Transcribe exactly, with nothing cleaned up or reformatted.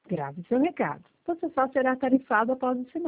Grave seu recado. Você só será tarifado após o sinal.